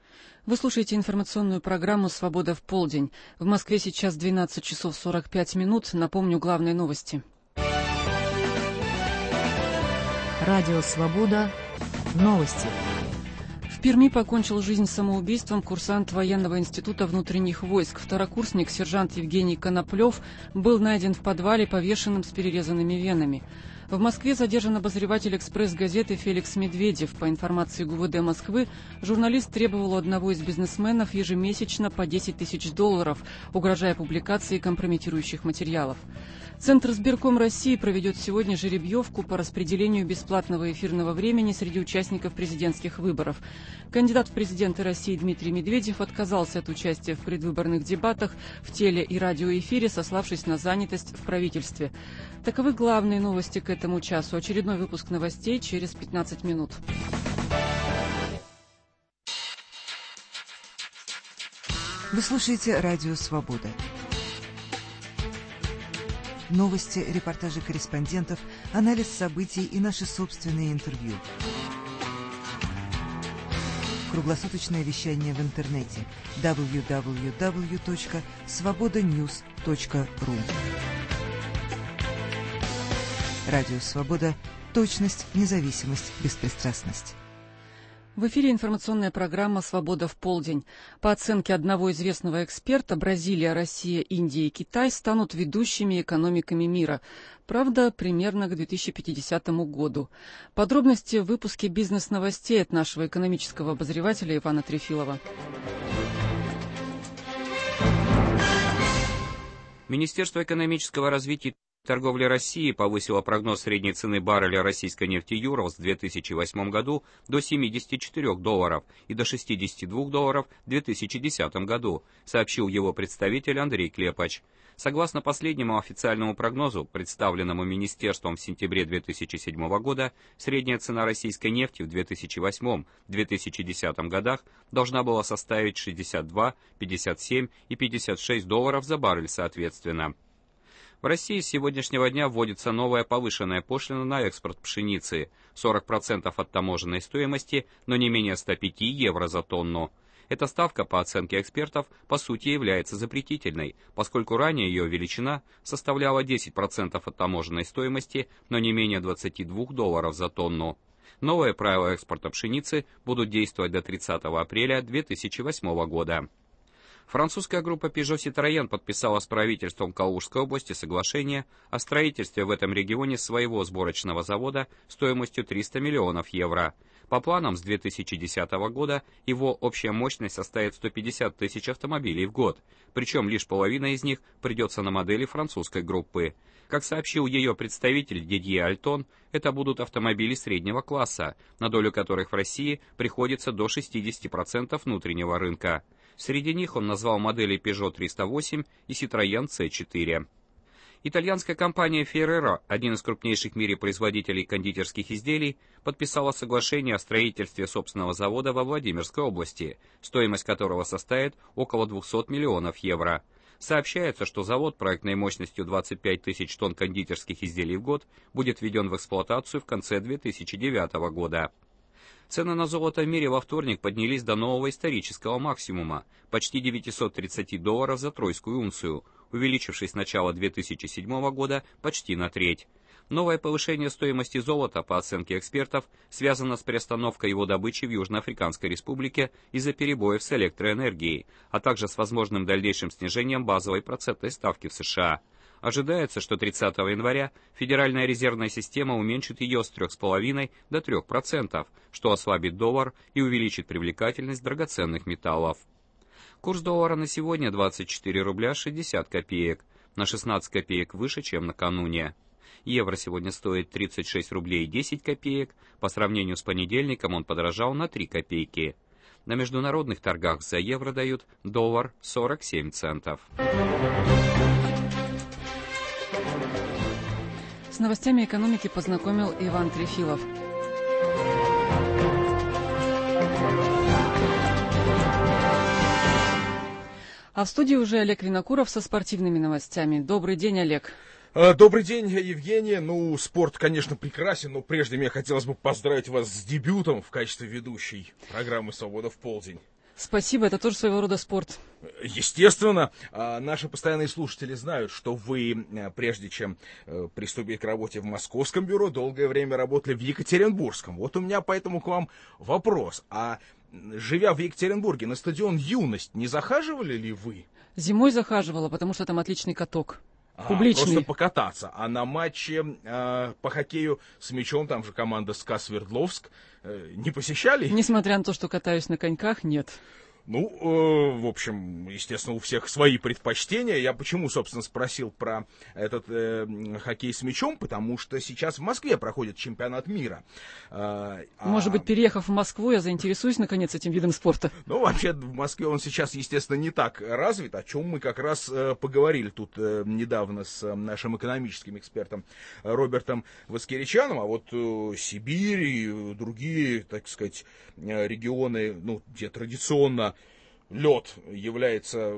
Вы слушаете информационную программу «Свобода в полдень». В Москве сейчас 12 часов 45 минут. Напомню главные новости. Радио «Свобода». Новости. В Перми покончил жизнь самоубийством курсант военного института внутренних войск. Второкурсник сержант Евгений Коноплев был найден в подвале повешенным с перерезанными венами. В Москве задержан обозреватель «Экспресс-газеты» Феликс Медведев. По информации ГУВД Москвы, журналист требовал у одного из бизнесменов ежемесячно по 10 тысяч долларов, угрожая публикацией компрометирующих материалов. Центр избирком России проведет сегодня жеребьевку по распределению бесплатного эфирного времени среди участников президентских выборов. Кандидат в президенты России Дмитрий Медведев отказался от участия в предвыборных дебатах в теле- и радиоэфире, сославшись на занятость в правительстве. Таковы главные новости к этому часу. Очередной выпуск новостей через 15 минут. Вы слушаете «Радио Свобода». Новости, репортажи корреспондентов, анализ событий и наши собственные интервью. Круглосуточное вещание в интернете www.svobodanews.ru. Радио Свобода. Точность, независимость, беспристрастность. В эфире информационная программа «Свобода в полдень». По оценке одного известного эксперта, Бразилия, Россия, Индия и Китай станут ведущими экономиками мира. Правда, примерно к 2050 году. Подробности в выпуске «Бизнес-новостей» от нашего экономического обозревателя Ивана Трефилова. Министерство экономического развития и торговли России повысило прогноз средней цены барреля российской нефти Юралс в 2008 году до $74 и до $62 в 2010 году, сообщил его представитель Андрей Клепач. Согласно последнему официальному прогнозу, представленному Министерством в сентябре 2007 года, средняя цена российской нефти в 2008-2010 годах должна была составить $62, $57 и $56 за баррель соответственно. В России с сегодняшнего дня вводится новая повышенная пошлина на экспорт пшеницы, 40% от таможенной стоимости, но не менее 105 евро за тонну. Эта ставка, по оценке экспертов, по сути является запретительной, поскольку ранее ее величина составляла 10% от таможенной стоимости, но не менее $22 за тонну. Новые правила экспорта пшеницы будут действовать до 30 апреля 2008 года. Французская группа Peugeot Citroën подписала с правительством Калужской области соглашение о строительстве в этом регионе своего сборочного завода стоимостью 300 миллионов евро. По планам, с 2010 года его общая мощность составит 150 тысяч автомобилей в год, причем лишь половина из них придется на модели французской группы. Как сообщил ее представитель Дидье Альтон, это будут автомобили среднего класса, на долю которых в России приходится до 60% внутреннего рынка. Среди них он назвал модели Peugeot 308 и Citroën C4. Итальянская компания Ferrero, один из крупнейших в мире производителей кондитерских изделий, подписала соглашение о строительстве собственного завода во Владимирской области, стоимость которого составит около 200 миллионов евро. Сообщается, что завод проектной мощностью 25 тысяч тонн кондитерских изделий в год будет введен в эксплуатацию в конце 2009 года. Цены на золото в мире во вторник поднялись до нового исторического максимума, почти $930 за тройскую унцию, увеличившись с начала 2007 года почти на треть. Новое повышение стоимости золота, по оценке экспертов, связано с приостановкой его добычи в Южноафриканской Республике из-за перебоев с электроэнергией, а также с возможным дальнейшим снижением базовой процентной ставки в США. Ожидается, что 30 января Федеральная резервная система уменьшит ее с 3,5% до 3%, что ослабит доллар и увеличит привлекательность драгоценных металлов. Курс доллара на сегодня 24 рубля 60 копеек, на 16 копеек выше, чем накануне. Евро сегодня стоит 36 рублей 10 копеек, по сравнению с понедельником он подорожал на 3 копейки. На международных торгах за евро дают доллар 47 центов. С новостями экономики познакомил Иван Трефилов. А в студии уже Олег Винокуров со спортивными новостями. Добрый день, Олег. Добрый день, Евгения. Спорт, конечно, прекрасен, но прежде мне хотелось бы поздравить вас с дебютом в качестве ведущей программы «Свобода в полдень». Спасибо, это тоже своего рода спорт. Естественно, наши постоянные слушатели знают, что вы, прежде чем приступить к работе в московском бюро, долгое время работали в Екатеринбургском. Вот у меня поэтому к вам вопрос. Живя в Екатеринбурге, на стадион «Юность» не захаживали ли вы? Зимой захаживала, потому что там отличный каток. Публичный. Просто покататься. А на матче по хоккею с мячом, там же команда СКА Свердловск, не посещали? Несмотря на то, что катаюсь на коньках, нет. Ну, в общем, естественно, у всех свои предпочтения. Я почему, собственно, спросил про этот хоккей с мячом? Потому что сейчас в Москве проходит чемпионат мира. Может быть, переехав в Москву, я заинтересуюсь, наконец, этим видом спорта? Ну, вообще, в Москве он сейчас, естественно, не так развит, о чем мы как раз поговорили тут недавно с нашим экономическим экспертом Робертом Воскеричаном. А вот Сибирь и другие, так сказать, регионы, ну, где традиционно лед является,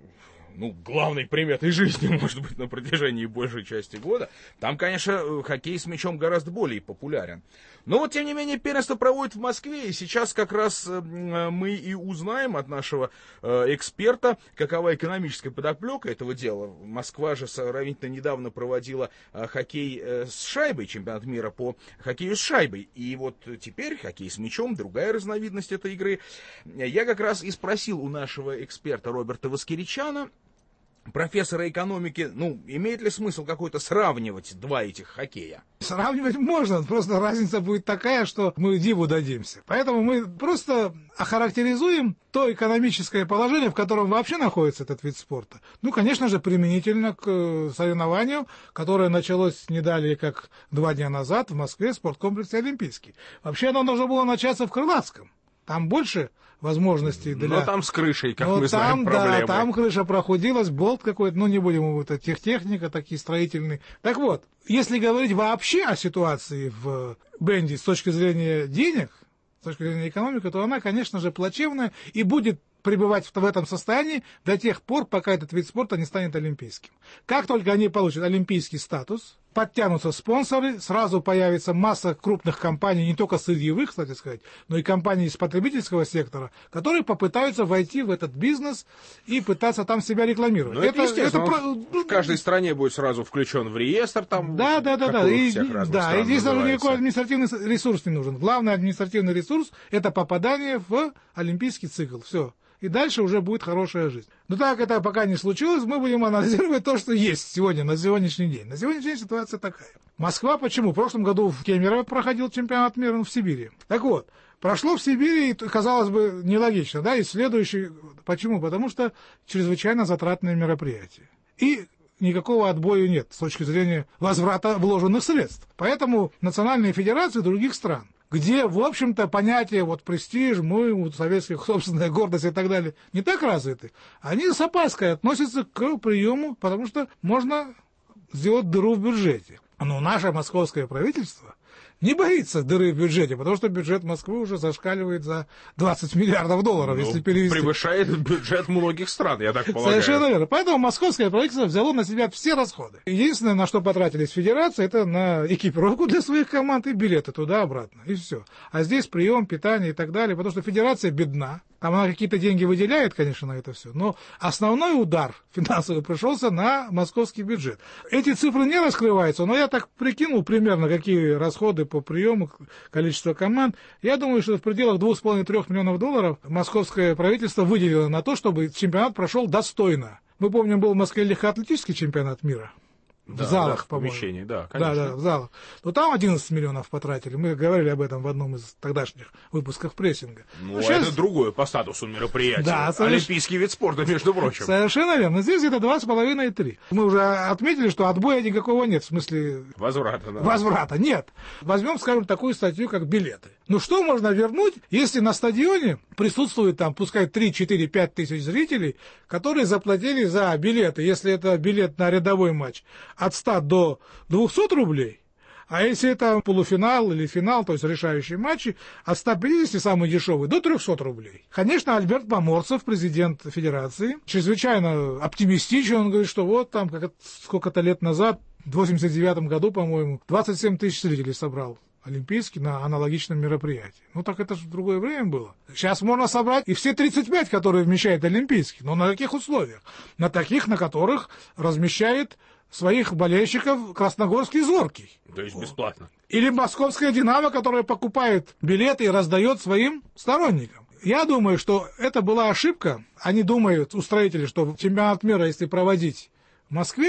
ну, главной приметой жизни, может быть, на протяжении большей части года. Там, конечно, хоккей с мячом гораздо более популярен. Но вот, тем не менее, первенство проводят в Москве, и сейчас как раз мы и узнаем от нашего эксперта, какова экономическая подоплека этого дела. Москва же сравнительно недавно проводила хоккей с шайбой, чемпионат мира по хоккею с шайбой. И вот теперь хоккей с мячом, другая разновидность этой игры. Я как раз и спросил у нашего эксперта Роберта Воскеричана, профессора экономики, ну, имеет ли смысл какой-то сравнивать два этих хоккея? Сравнивать можно, просто разница будет такая, что мы диву дадимся. Поэтому мы просто охарактеризуем то экономическое положение, в котором вообще находится этот вид спорта. Ну, конечно же, применительно к соревнованию, которое началось не далее, как 2 дня назад в Москве в спорткомплексе «Олимпийский». Вообще оно должно было начаться в Крылатском. Там больше возможностей для... Но там с крышей, как мы знаем, проблемы. Да, там крыша прохудилась, болт какой-то, ну не будем его, это техника, такие строительные. Так вот, если говорить вообще о ситуации в Бенде с точки зрения денег, с точки зрения экономики, то она, конечно же, плачевная и будет пребывать в этом состоянии до тех пор, пока этот вид спорта не станет олимпийским. Как только они получат олимпийский статус, подтянутся спонсоры, сразу появится масса крупных компаний, не только сырьевых, кстати сказать, но и компаний из потребительского сектора, которые попытаются войти в этот бизнес и пытаться там себя рекламировать. Ну, это естественно, в каждой стране будет сразу включен в реестр, там, да. И здесь даже называется. никакой административный ресурс не нужен. Главный административный ресурс – это попадание в олимпийский цикл. Все. И дальше уже будет хорошая жизнь. Но так это пока не случилось, мы будем анализировать то, что есть сегодня, на сегодняшний день. На сегодняшний день ситуация такая. Москва почему? В прошлом году в Кемерово проходил чемпионат мира в Сибири. Так вот, прошло в Сибири, казалось бы, нелогично, да, и следующий... Почему? Потому что чрезвычайно затратное мероприятие. И никакого отбоя нет с точки зрения возврата вложенных средств. Поэтому национальные федерации других стран, где, в общем-то, понятие вот престиж, мы, советских, собственная гордость и так далее, не так развиты, они с опаской относятся к приему, потому что можно сделать дыру в бюджете. Но наше московское правительство не боится дыры в бюджете, потому что бюджет Москвы уже зашкаливает за 20 миллиардов долларов, если перевести. Превышает бюджет многих стран, я так полагаю. Совершенно верно. Поэтому московское правительство взяло на себя все расходы. Единственное, на что потратились федерации, это на экипировку для своих команд и билеты туда-обратно. И все. А здесь прием, питание и так далее, потому что федерация бедна. Там она какие-то деньги выделяет, конечно, на это все. Но основной удар финансовый пришелся на московский бюджет. Эти цифры не раскрываются, но я так прикинул примерно, какие расходы по приему, количество команд. Я думаю, что в пределах 2,5-3 миллионов долларов московское правительство выделило на то, чтобы чемпионат прошел достойно. Мы помним, был в Москве легкоатлетический чемпионат мира. В залах, по-моему. В помещении, да, конечно. Да, в залах. Но там 11 миллионов потратили. Мы говорили об этом в одном из тогдашних выпусков прессинга. Ну, сейчас... это другое по статусу мероприятия. Да, олимпийский вид спорта, между прочим. Совершенно верно. Здесь где-то 2,5 и 3. Мы уже отметили, что отбоя никакого нет. В смысле... Возврата, да. Возврата нет. Возьмем, скажем, такую статью, как билеты. Ну, что можно вернуть, если на стадионе присутствует там, пускай 3, 4, 5 тысяч зрителей, которые заплатили за билеты, если это билет на рядовой матч, от 100 до 200 рублей, а если это полуфинал или финал, то есть решающие матчи, от 150, самый дешевый, до 300 рублей. Конечно, Альберт Поморцев, президент Федерации, чрезвычайно оптимистичен, он говорит, что вот там сколько-то лет назад, в 89 году, по-моему, 27 тысяч зрителей собрал Олимпийский на аналогичном мероприятии. Ну так это же в другое время было. Сейчас можно собрать и все 35, которые вмещает Олимпийский. Но на каких условиях? На таких, на которых размещает своих болельщиков Красногорский «Зоркий». То есть бесплатно. Или Московская «Динамо», которая покупает билеты и раздает своим сторонникам. Я думаю, что это была ошибка. Они думают, устроители, что чемпионат мира, если проводить в Москве,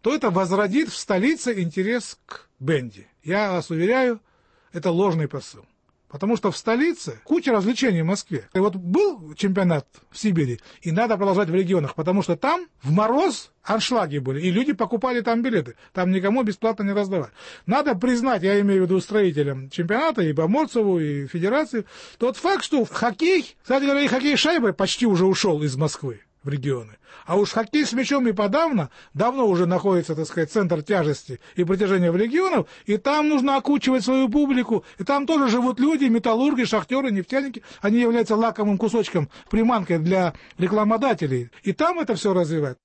то это возродит в столице интерес к бенди. Я вас уверяю, это ложный посыл. Потому что в столице куча развлечений в Москве. И вот был чемпионат в Сибири, и надо продолжать в регионах, потому что там в мороз аншлаги были, и люди покупали там билеты. Там никому бесплатно не раздавали. Надо признать, я имею в виду строителям чемпионата, и Боморцеву, и Федерации, тот факт, что хоккей, кстати говоря, и хоккей шайбой почти уже ушел из Москвы в регионы. А уж хоккей с мячом и подавно, давно уже находится, так сказать, центр тяжести и притяжения в регионах, и там нужно окучивать свою публику, и там тоже живут люди, металлурги, шахтеры, нефтяники, они являются лакомым кусочком, приманкой для рекламодателей, и там это все развивать.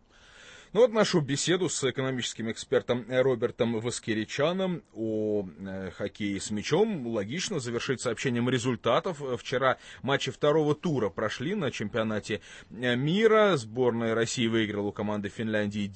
Ну вот нашу беседу с экономическим экспертом Робертом Воскеричаном о хоккее с мячом логично завершить сообщением результатов. Вчера матчи второго тура прошли на чемпионате мира. Сборная России выиграла у команды Финляндии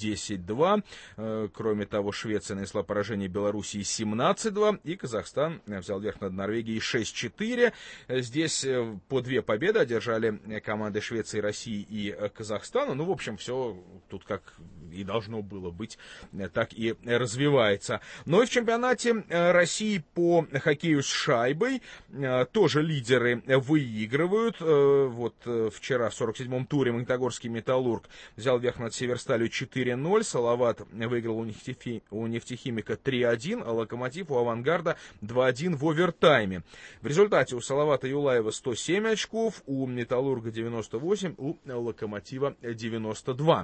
10-2. Кроме того, Швеция нанесла поражение Белоруссии 17-2. И Казахстан взял верх над Норвегией 6-4. Здесь по 2 победы одержали команды Швеции, России и Казахстана. Ну, в общем, все тут как и должно было быть, так и развивается. Но и в чемпионате России по хоккею с шайбой тоже лидеры выигрывают. Вот вчера в 47-м туре Магнитогорский Металлург взял верх над Северсталью 4-0. Салават выиграл у Нефтехимика 3-1, а Локомотив у Авангарда 2-1 в овертайме. В результате у Салавата Юлаева 107 очков, у Металлурга 98, у Локомотива 92.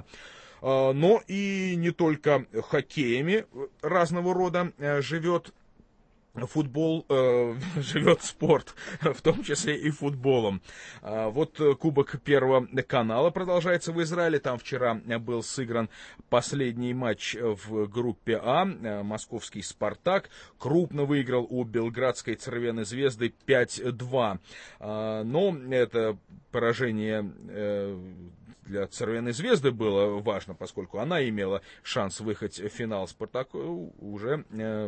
Но и не только хоккеями разного рода живет футбол, живет спорт, в том числе и футболом. Вот Кубок Первого канала продолжается в Израиле. Там вчера был сыгран последний матч в группе А. Московский «Спартак» крупно выиграл у белградской «Цервеной звезды» 5-2. Но это поражение для «Цервеной звезды» было важно, поскольку она имела шанс выехать в финал. «Спартаку» уже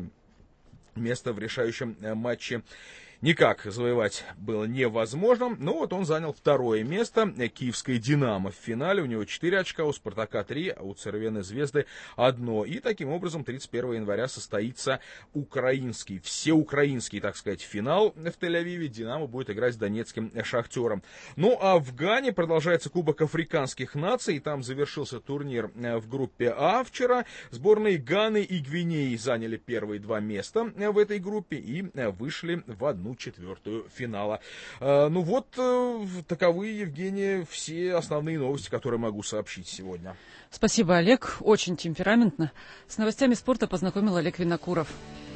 место в решающем матче никак завоевать было невозможно. Но вот он занял второе место. Киевское «Динамо» в финале. У него 4 очка, у «Спартака» 3, а у «Цервеной звезды» 1. И таким образом 31 января состоится всеукраинский, так сказать, финал в Тель-Авиве. «Динамо» будет играть с донецким «Шахтером». Ну а в Гане продолжается Кубок африканских наций. Там завершился турнир в группе А вчера. Сборные Ганы и Гвинеи заняли первые 2 места в этой группе и вышли в 1/4 финала. Ну вот, таковы, Евгения, все основные новости, которые могу сообщить сегодня. Спасибо, Олег. Очень темпераментно. С новостями спорта познакомил Олег Винокуров.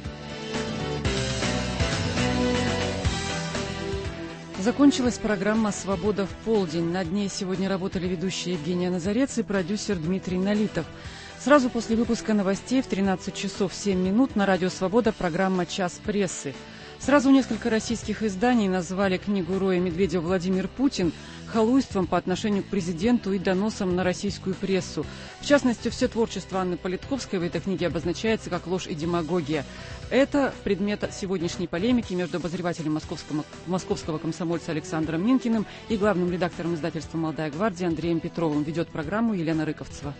Закончилась программа «Свобода в полдень». Над ней сегодня работали ведущие Евгения Назарец и продюсер Дмитрий Налитов. Сразу после выпуска новостей в 13 часов 7 минут на радио «Свобода» программа «Час прессы». Сразу несколько российских изданий назвали книгу Роя Медведева «Владимир Путин» халуйством по отношению к президенту и доносом на российскую прессу. В частности, все творчество Анны Политковской в этой книге обозначается как ложь и демагогия. Это предмет сегодняшней полемики между обозревателем московского комсомольца Александром Минкиным и главным редактором издательства «Молодая гвардия» Андреем Петровым. Ведет программу Елена Рыковцева.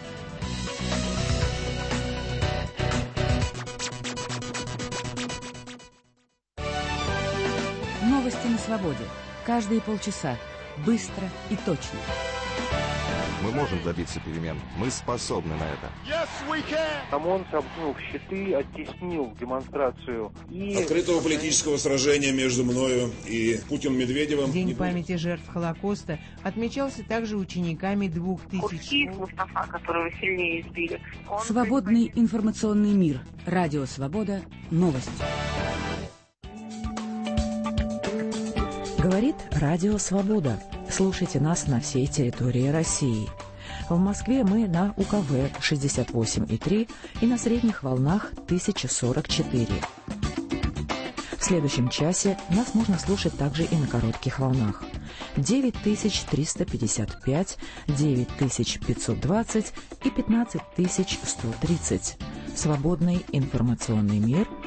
Новости на свободе. Каждые полчаса. Быстро и точно. Мы можем добиться перемен. Мы способны на это. ОМОН сомкнул щиты, оттеснил демонстрацию. Открытого политического сражения между мною и Путиным-Медведевым. День памяти жертв Холокоста отмечался также учениками 2000... Мустафа, которого сильнее избили. Свободный информационный мир. Радио «Свобода». Новости. Говорит Радио «Свобода». Слушайте нас на всей территории России. В Москве мы на УКВ 68,3 и на средних волнах 1044. В следующем часе нас можно слушать также и на коротких волнах. 9355, 9520 и 15130. Свободный информационный мир